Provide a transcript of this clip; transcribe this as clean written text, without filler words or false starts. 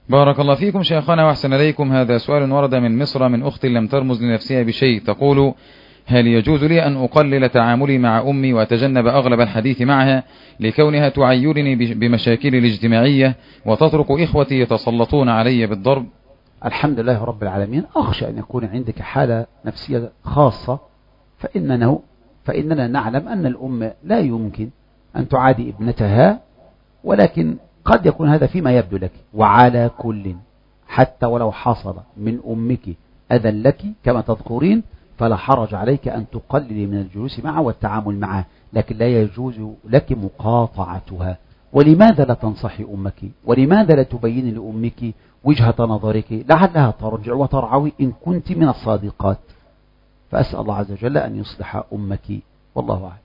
بارك الله فيكم شيخنا وأحسن إليكم. هذا سؤال ورد من مصر من أخت لم ترمز لنفسها بشيء، تقول: هل يجوز لي أن أقلل تعاملي مع أمي وأتجنب أغلب الحديث معها لكونها تعيرني بمشاكل الاجتماعية وتترك إخوتي يتسلطون علي بالضرب؟ الحمد لله رب العالمين. أخشى أن يكون عندك حالة نفسية خاصة، فإننا نعلم أن الأم لا يمكن أن تعادي ابنتها، ولكن قد يكون هذا فيما يبدو لك. وعلى كل، حتى ولو حصل من أمك أذى لك كما تذكرين، فلا حرج عليك أن تقللي من الجلوس معه والتعامل معه، لكن لا يجوز لك مقاطعتها. ولماذا لا تنصحي أمك؟ ولماذا لا تبين لأمك وجهة نظرك؟ لعلها ترجع وترعوي إن كنت من الصادقات. فأسأل الله عز وجل أن يصلح أمك، والله أعلم.